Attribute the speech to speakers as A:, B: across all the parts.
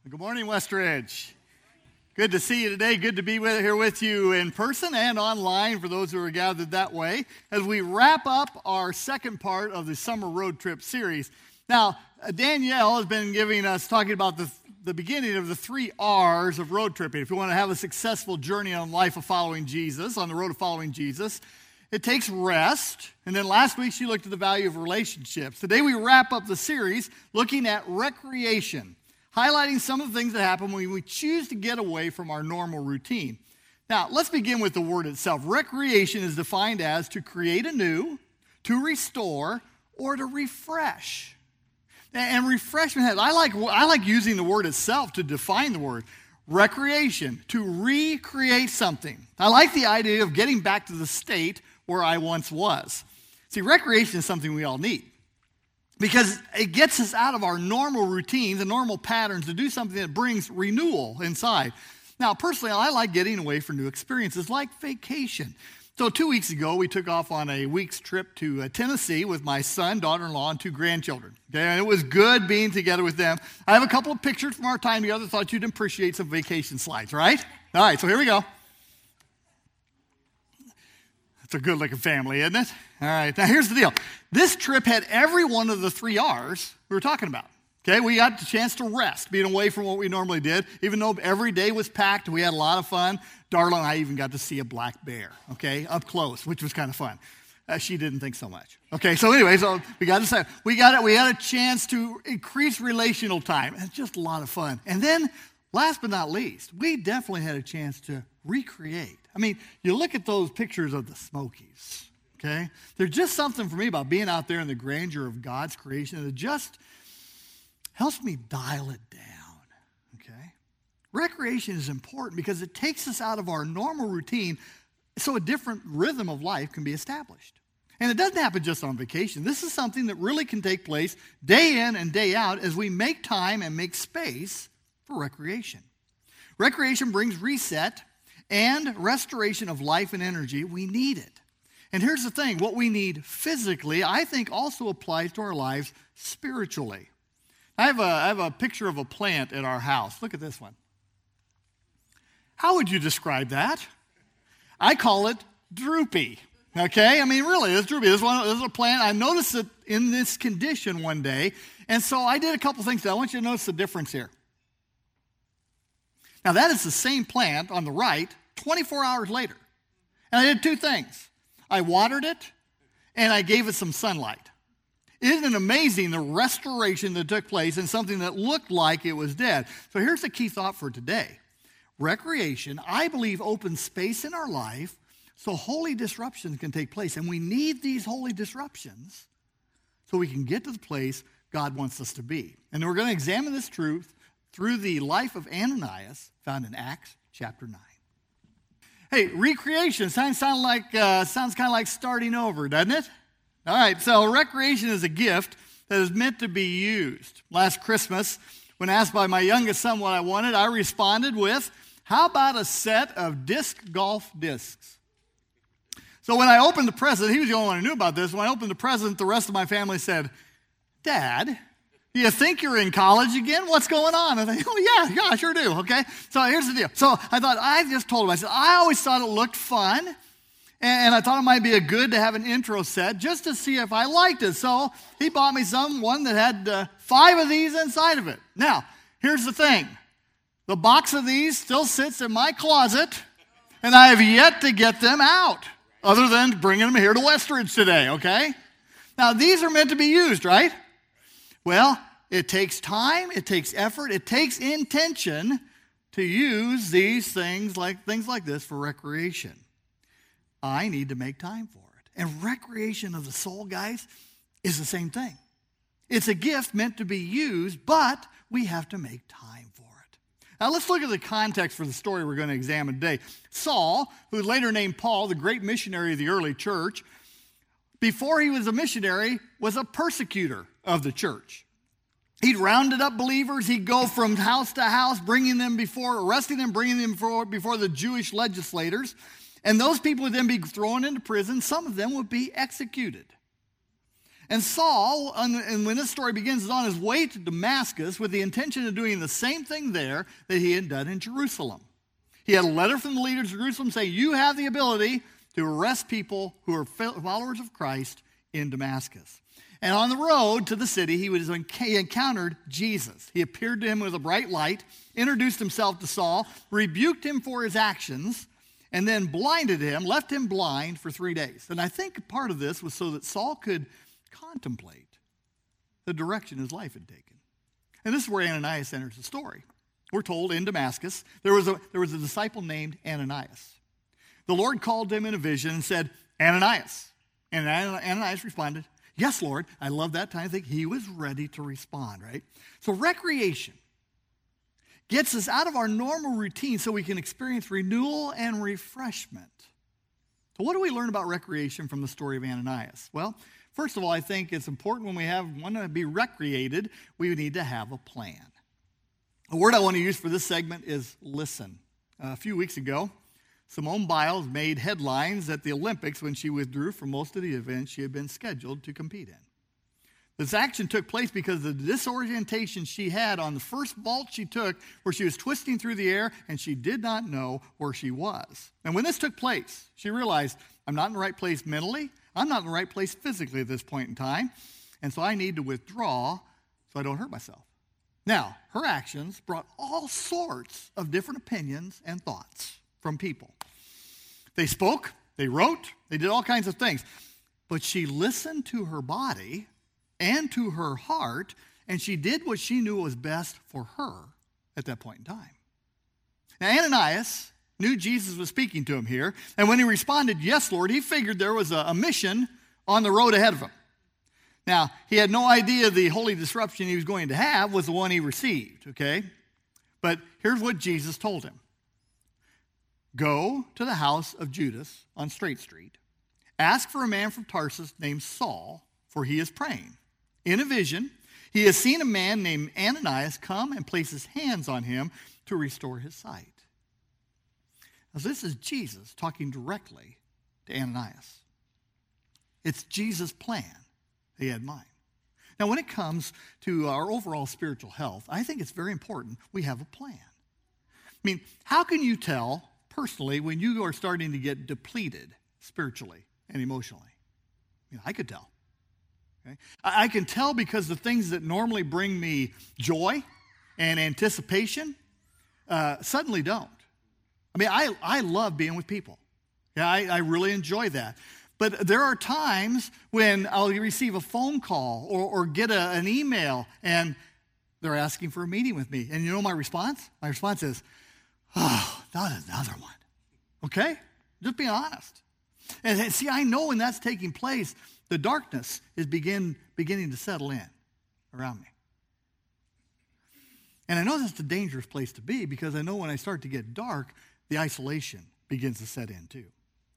A: Good morning, Westridge. Good to see you today. Good to be here with you in person and online for those who are gathered that way as we wrap up our second part of the summer road trip series. Now, Danielle has been talking about the beginning of the 3 R's of road tripping. If you want to have a successful journey on life of following Jesus, on the road of following Jesus, it takes rest. And then last week she looked at the value of relationships. Today we wrap up the series looking at recreation, highlighting some of the things that happen when we choose to get away from our normal routine. Now, let's begin with the word itself. Recreation is defined as to create anew, to restore, or to refresh. And refreshment, I like using the word itself to define the word. Recreation, to recreate something. I like the idea of getting back to the state where I once was. See, recreation is something we all need, because it gets us out of our normal routines and normal patterns to do something that brings renewal inside. Now, personally, I like getting away for new experiences like vacation. So 2 weeks ago, we took off on a week's trip to Tennessee with my son, daughter-in-law, and 2 grandchildren. Okay, and it was good being together with them. I have a couple of pictures from our time together. Thought you'd appreciate some vacation slides, right? All right, so here we go. It's a good-looking family, isn't it? All right, now here's the deal. This trip had every one of the 3 R's we were talking about. Okay, we got the chance to rest, being away from what we normally did, even though every day was packed. We had a lot of fun. Darla and I even got to see a black bear, okay, up close, which was kind of fun. She didn't think so much. Okay, so anyway, so we had a chance to increase relational time. It's just a lot of fun. And then, last but not least, we definitely had a chance to recreate. I mean, you look at those pictures of the Smokies, okay? There's just something for me about being out there in the grandeur of God's creation that just helps me dial it down, okay? Recreation is important because it takes us out of our normal routine so a different rhythm of life can be established. And it doesn't happen just on vacation. This is something that really can take place day in and day out as we make time and make space for recreation. Recreation brings reset and restoration of life and energy. We need it. And here's the thing, what we need physically, I think also applies to our lives spiritually. I have a picture of a plant at our house. Look at this one. How would you describe that? I call it droopy. Okay? I mean, really, it's droopy. This is a plant. I noticed it in this condition one day, and so I did a couple things. I want you to notice the difference here. Now, that is the same plant on the right 24 hours later. And I did 2 things. I watered it, and I gave it some sunlight. Isn't it amazing the restoration that took place in something that looked like it was dead? So here's the key thought for today. Recreation, I believe, opens space in our life so holy disruptions can take place. And we need these holy disruptions so we can get to the place God wants us to be. And we're going to examine this truth through the life of Ananias, found in Acts chapter 9. Hey, recreation sounds kind of like starting over, doesn't it? All right, so recreation is a gift that is meant to be used. Last Christmas, when asked by my youngest son what I wanted, I responded with, how about a set of disc golf discs? So when I opened the present, he was the only one who knew about this. When I opened the present, the rest of my family said, Dad, do you think you're in college again? What's going on? And I thought, oh, yeah, I sure do, okay? So here's the deal. So I just told him, I said, I always thought it looked fun. And I thought it might be good to have an intro set just to see if I liked it. So he bought me one that had 5 of these inside of it. Now, here's the thing. The box of these still sits in my closet, and I have yet to get them out, other than bringing them here to Westridge today, okay? Now, these are meant to be used, right? Well, it takes time, it takes effort, it takes intention to use these things like this for recreation. I need to make time for it. And recreation of the soul, guys, is the same thing. It's a gift meant to be used, but we have to make time for it. Now let's look at the context for the story we're going to examine today. Saul, who later named Paul, the great missionary of the early church, before he was a missionary, was a persecutor of the church. He'd rounded up believers. He'd go from house to house, arresting them, bringing them before the Jewish legislators. And those people would then be thrown into prison. Some of them would be executed. And Saul, and when this story begins, is on his way to Damascus with the intention of doing the same thing there that he had done in Jerusalem. He had a letter from the leader of Jerusalem saying, you have the ability to arrest people who are followers of Christ in Damascus. And on the road to the city, he encountered Jesus. He appeared to him with a bright light, introduced himself to Saul, rebuked him for his actions, and then blinded him, left him blind for 3 days. And I think part of this was so that Saul could contemplate the direction his life had taken. And this is where Ananias enters the story. We're told in Damascus, there was a disciple named Ananias. The Lord called him in a vision and said, Ananias. And Ananias responded, yes, Lord. I love that time. I think he was ready to respond, right? So recreation gets us out of our normal routine so we can experience renewal and refreshment. So what do we learn about recreation from the story of Ananias? Well, first of all, I think it's important when we want to be recreated, we need to have a plan. The word I want to use for this segment is listen. A few weeks ago, Simone Biles made headlines at the Olympics when she withdrew from most of the events she had been scheduled to compete in. This action took place because of the disorientation she had on the first vault she took, where she was twisting through the air and she did not know where she was. And when this took place, she realized, I'm not in the right place mentally, I'm not in the right place physically at this point in time, and so I need to withdraw so I don't hurt myself. Now, her actions brought all sorts of different opinions and thoughts from people. They spoke, they wrote, they did all kinds of things. But she listened to her body and to her heart, and she did what she knew was best for her at that point in time. Now, Ananias knew Jesus was speaking to him here, and when he responded, yes, Lord, he figured there was a mission on the road ahead of him. Now, he had no idea the holy disruption he was going to have was the one he received, okay? But here's what Jesus told him. Go to the house of Judas on Straight Street. Ask for a man from Tarsus named Saul, for he is praying. In a vision, he has seen a man named Ananias come and place his hands on him to restore his sight. Now, this is Jesus talking directly to Ananias. It's Jesus' plan he had in mind. Now, when it comes to our overall spiritual health, I think it's very important we have a plan. I mean, how can you tell personally when you are starting to get depleted spiritually and emotionally? I could tell. Okay? I can tell because the things that normally bring me joy and anticipation suddenly don't. I mean, I love being with people. Yeah, I really enjoy that. But there are times when I'll receive a phone call or get an email and they're asking for a meeting with me. And you know my response? My response is, oh, not another one. Okay? Just being honest. And see, I know when that's taking place, the darkness is beginning to settle in around me. And I know that's a dangerous place to be because I know when I start to get dark, the isolation begins to set in too.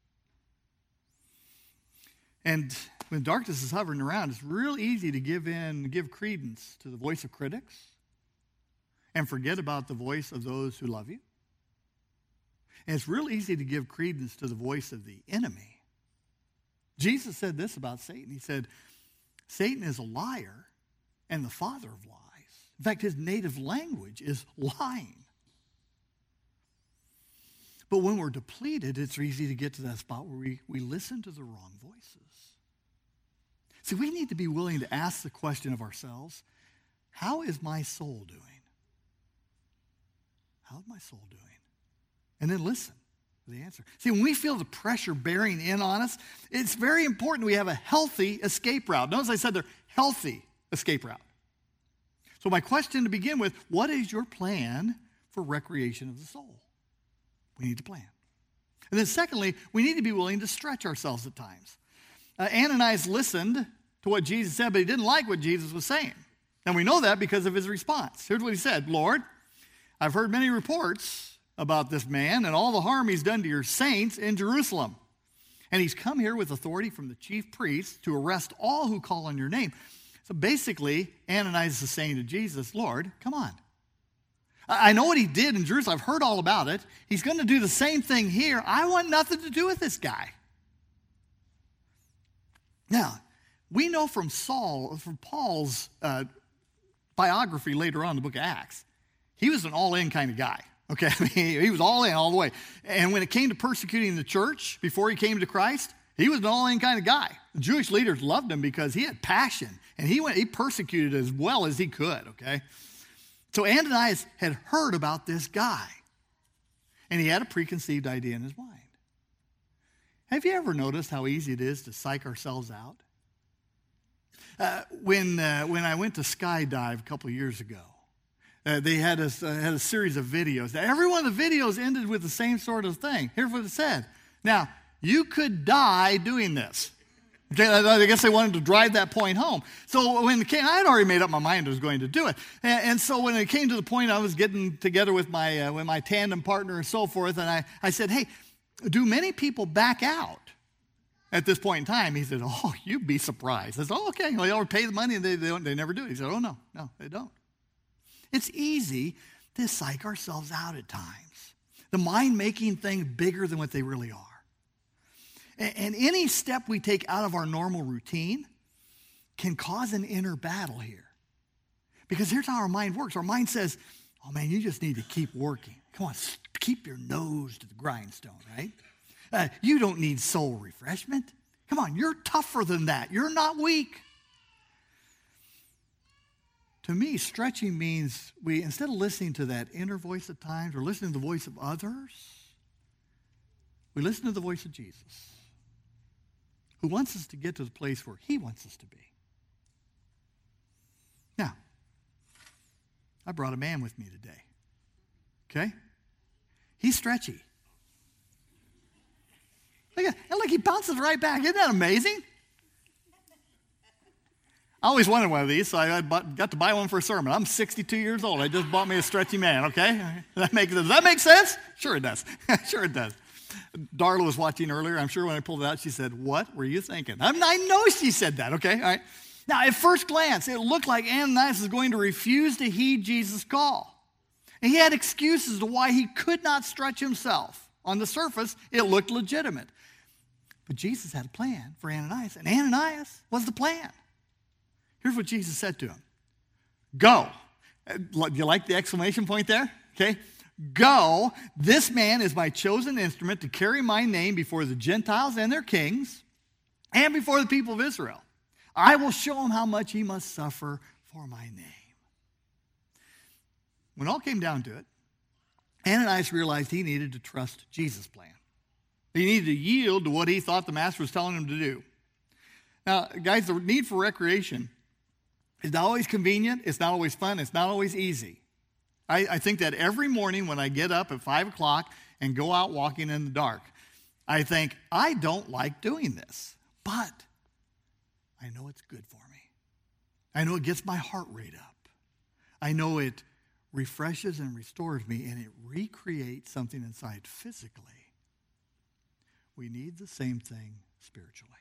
A: And when darkness is hovering around, it's real easy to give credence to the voice of critics and forget about the voice of those who love you. And it's real easy to give credence to the voice of the enemy. Jesus said this about Satan. He said, Satan is a liar and the father of lies. In fact, his native language is lying. But when we're depleted, it's easy to get to that spot where we listen to the wrong voices. See, we need to be willing to ask the question of ourselves, how is my soul doing? How's my soul doing? And then listen for the answer. See, when we feel the pressure bearing in on us, it's very important we have a healthy escape route. Notice I said they're healthy escape route. So my question to begin with, what is your plan for recreation of the soul? We need to plan. And then secondly, we need to be willing to stretch ourselves at times. Ananias listened to what Jesus said, but he didn't like what Jesus was saying. And we know that because of his response. Here's what he said, Lord, I've heard many reports about this man and all the harm he's done to your saints in Jerusalem. And he's come here with authority from the chief priests to arrest all who call on your name. So basically, Ananias is saying to Jesus, Lord, come on. I know what he did in Jerusalem. I've heard all about it. He's going to do the same thing here. I want nothing to do with this guy. Now, We know from Paul's biography later on in the book of Acts, he was an all-in kind of guy. Okay, I mean, he was all in all the way. And when it came to persecuting the church before he came to Christ, he was an all-in kind of guy. The Jewish leaders loved him because he had passion, and he persecuted as well as he could, okay? So Ananias had heard about this guy, and he had a preconceived idea in his mind. Have you ever noticed how easy it is to psych ourselves out? When I went to skydive a couple of years ago, they had a series of videos. Now, every one of the videos ended with the same sort of thing. Here's what it said. Now, you could die doing this. Okay, I guess they wanted to drive that point home. So when it came, I had already made up my mind I was going to do it. And so when it came to the point I was getting together with my tandem partner and so forth, and I said, hey, do many people back out at this point in time? He said, oh, you'd be surprised. I said, oh, okay. Well, they already pay the money and they never do it. He said, oh, no, they don't. It's easy to psych ourselves out at times. The mind making things bigger than what they really are. And any step we take out of our normal routine can cause an inner battle here. Because here's how our mind works. Our mind says, oh, man, you just need to keep working. Come on, keep your nose to the grindstone, right? You don't need soul refreshment. Come on, you're tougher than that. You're not weak. To me, stretching means we, instead of listening to that inner voice at times or listening to the voice of others, we listen to the voice of Jesus, who wants us to get to the place where he wants us to be. Now, I brought a man with me today, okay? He's stretchy. Look, he bounces right back. Isn't that amazing? I always wanted one of these, so I got to buy one for a sermon. I'm 62 years old. I just bought me a stretchy man, okay? Does that make sense? Sure it does. Sure it does. Darla was watching earlier. I'm sure when I pulled it out, she said, what were you thinking? I know she said that, okay? All right. Now, at first glance, it looked like Ananias was going to refuse to heed Jesus' call. And he had excuses to why he could not stretch himself. On the surface, it looked legitimate. But Jesus had a plan for Ananias, and Ananias was the plan. Here's what Jesus said to him. Go. Do you like the exclamation point there? Okay. Go. This man is my chosen instrument to carry my name before the Gentiles and their kings and before the people of Israel. I will show him how much he must suffer for my name. When all came down to it, Ananias realized he needed to trust Jesus' plan. He needed to yield to what he thought the master was telling him to do. Now, guys, the need for recreation is not always convenient. It's not always fun. It's not always easy. I think that every morning when I get up at 5 o'clock and go out walking in the dark, I think, I don't like doing this, but I know it's good for me. I know it gets my heart rate up. I know it refreshes and restores me, and it recreates something inside physically. We need the same thing spiritually.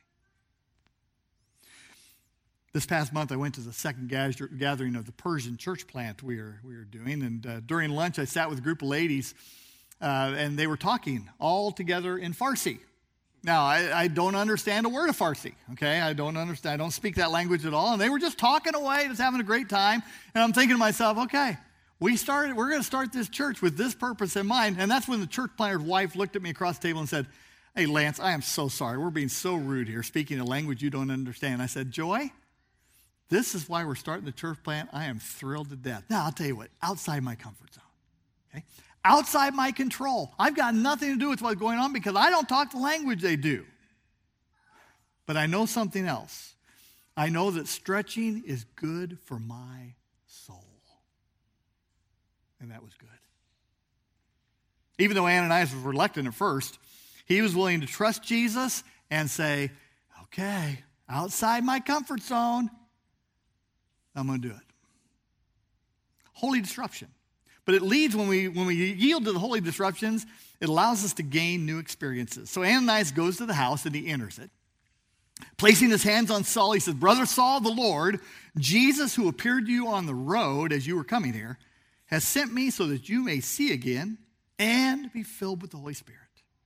A: This past month, I went to the second gathering of the Persian church plant we were doing, and during lunch, I sat with a group of ladies, and they were talking all together in Farsi. Now, I don't understand a word of Farsi, okay? I don't speak that language at all, and they were just talking away, just having a great time, and I'm thinking to myself, okay, we're going to start this church with this purpose in mind, and that's when the church planter's wife looked at me across the table and said, hey, Lance, I am so sorry. We're being so rude here, speaking a language you don't understand. I said, Joy, this is why we're starting the church plant. I am thrilled to death. Now, I'll tell you what, outside my comfort zone, okay? Outside my control. I've got nothing to do with what's going on because I don't talk the language they do. But I know something else. I know that stretching is good for my soul. And that was good. Even though Ananias was reluctant at first, he was willing to trust Jesus and say, okay, outside my comfort zone, I'm going to do it. Holy disruption. But it leads, when we yield to the holy disruptions, it allows us to gain new experiences. So Ananias goes to the house and he enters it. Placing his hands on Saul, he says, Brother Saul, the Lord, Jesus, who appeared to you on the road as you were coming here, has sent me so that you may see again and be filled with the Holy Spirit.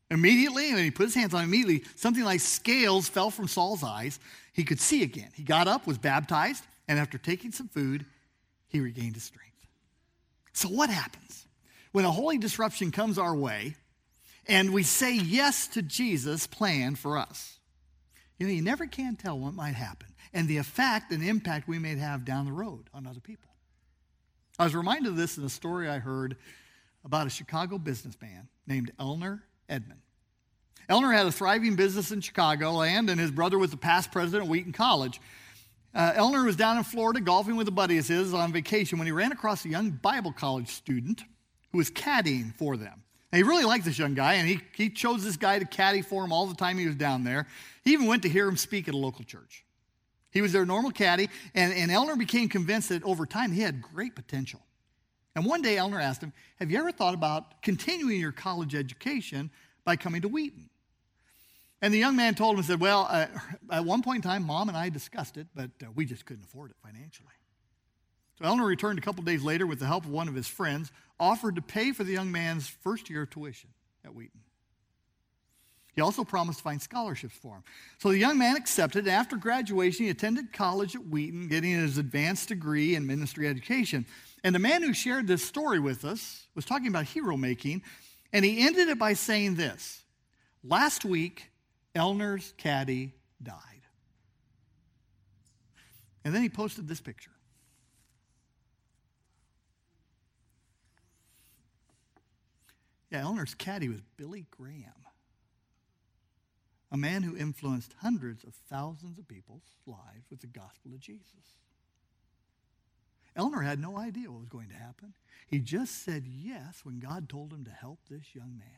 A: Immediately, when he put his hands on him, immediately, something like scales fell from Saul's eyes. He could see again. He got up, was baptized, and after taking some food, he regained his strength. So what happens when a holy disruption comes our way and we say yes to Jesus' plan for us? You never can tell what might happen and the effect and impact we may have down the road on other people. I was reminded of this in a story I heard about a Chicago businessman named Elner Edmond. Elner had a thriving business in Chicagoland, and his brother was the past president of Wheaton College. Elner was down in Florida golfing with a buddy of his on vacation when he ran across a young Bible college student who was caddying for them. And he really liked this young guy, and he chose this guy to caddy for him all the time he was down there. He even went to hear him speak at a local church. He was their normal caddy, and Elner became convinced that over time he had great potential. And one day Elner asked him, have you ever thought about continuing your college education by coming to Wheaton? And the young man told him, said, well, at one point in time, Mom and I discussed it, but we just couldn't afford it financially. So Elner returned a couple days later with the help of one of his friends, offered to pay for the young man's first year of tuition at Wheaton. He also promised to find scholarships for him. So the young man accepted, and after graduation, he attended college at Wheaton, getting his advanced degree in ministry education. And the man who shared this story with us was talking about hero making, and he ended it by saying this: last week, Elner's caddy died. And then he posted this picture. Yeah, Elner's caddy was Billy Graham, a man who influenced hundreds of thousands of people's lives with the gospel of Jesus. Elner had no idea what was going to happen. He just said yes when God told him to help this young man.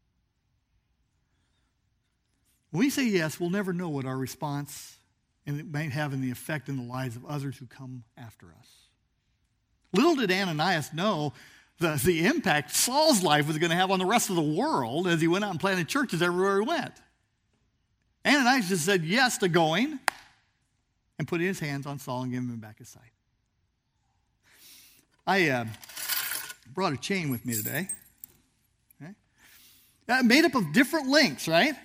A: When we say yes, we'll never know what our response and it might have in the effect in the lives of others who come after us. Little did Ananias know the impact Saul's life was going to have on the rest of the world as he went out and planted churches everywhere he went. Ananias just said yes to going and putting his hands on Saul and giving him back his sight. I brought a chain with me today. Okay? Made up of different links, right?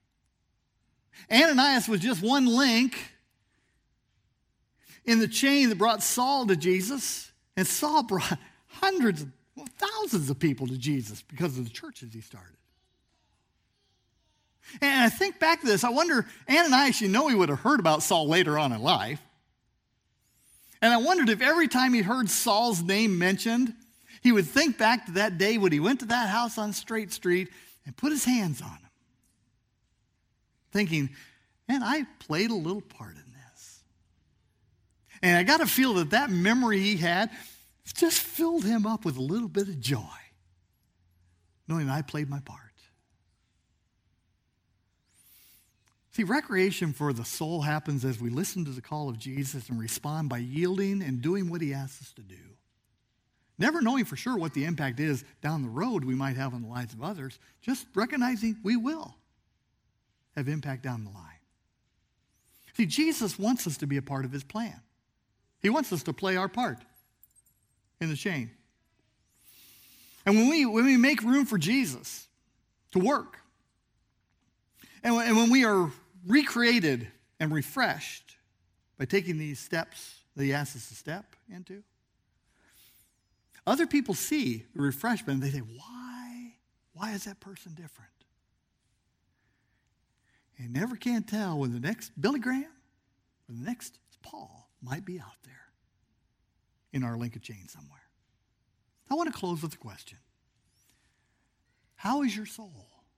A: Ananias was just one link in the chain that brought Saul to Jesus, and Saul brought hundreds, thousands of people to Jesus because of the churches he started. And I think back to this, I wonder, Ananias, he would have heard about Saul later on in life. And I wondered if every time he heard Saul's name mentioned, he would think back to that day when he went to that house on Straight Street and put his hands on him, thinking, man, I played a little part in this. And I got to feel that memory he had just filled him up with a little bit of joy, knowing that I played my part. See, recreation for the soul happens as we listen to the call of Jesus and respond by yielding and doing what he asks us to do. Never knowing for sure what the impact is down the road we might have on the lives of others, just recognizing we will have impact down the line. See, Jesus wants us to be a part of his plan. He wants us to play our part in the chain. And when we make room for Jesus to work, and when we are recreated and refreshed by taking these steps that he asks us to step into, other people see the refreshment and they say, why is that person different? You never can tell when the next Billy Graham or the next Paul might be out there in our link of chain somewhere. I want to close with a question. How is your soul?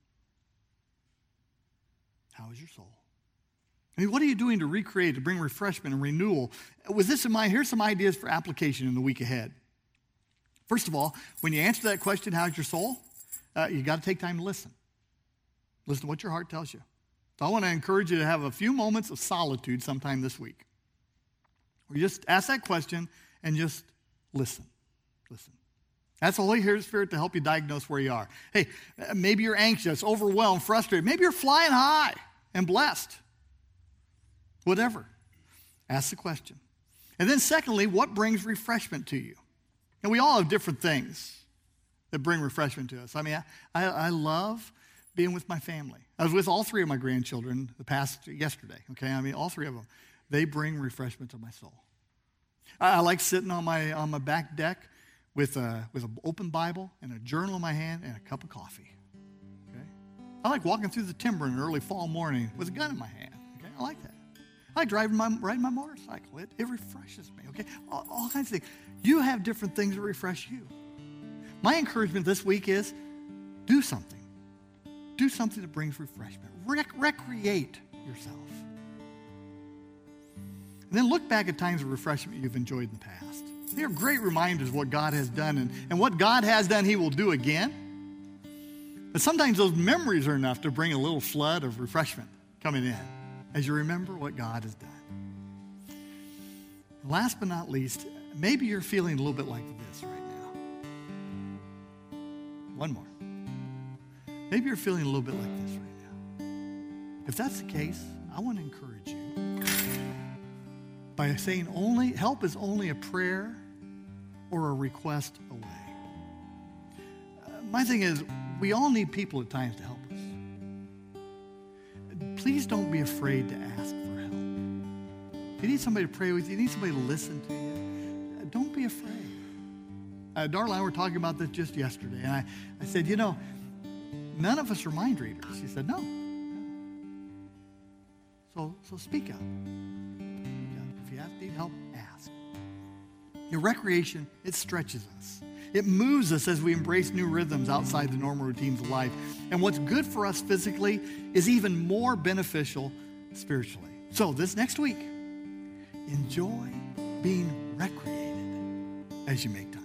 A: How is your soul? I mean, what are you doing to recreate, to bring refreshment and renewal? With this in mind, here's some ideas for application in the week ahead. First of all, when you answer that question, how's your soul? You got to take time to listen. Listen to what your heart tells you. So I want to encourage you to have a few moments of solitude sometime this week, where you just ask that question and just listen. Listen. That's the Holy Spirit to help you diagnose where you are. Hey, maybe you're anxious, overwhelmed, frustrated. Maybe you're flying high and blessed. Whatever. Ask the question. And then secondly, what brings refreshment to you? And we all have different things that bring refreshment to us. I mean, I love being with my family. I was with all three of my grandchildren yesterday, okay? I mean, all three of them. They bring refreshment to my soul. I like sitting on my back deck with an open Bible and a journal in my hand and a cup of coffee, okay? I like walking through the timber in an early fall morning with a gun in my hand, okay? I like that. I like riding my motorcycle. It refreshes me, okay? All kinds of things. You have different things that refresh you. My encouragement this week is do something. Do something that brings refreshment. Recreate yourself. And then look back at times of refreshment you've enjoyed in the past. They are great reminders of what God has done, and what God has done, he will do again. But sometimes those memories are enough to bring a little flood of refreshment coming in as you remember what God has done. Last but not least, maybe you're feeling a little bit like this right now. One more. Maybe you're feeling a little bit like this right now. If that's the case, I want to encourage you by saying help is only a prayer or a request away. My thing is, we all need people at times to help us. Please don't be afraid to ask for help. If you need somebody to pray with you, need somebody to listen to you, don't be afraid. Darla and I were talking about this just yesterday, and I said, none of us are mind readers. She said, no. So speak up. If you need help, ask. Your recreation, it stretches us. It moves us as we embrace new rhythms outside the normal routines of life. And what's good for us physically is even more beneficial spiritually. So this next week, enjoy being recreated as you make time.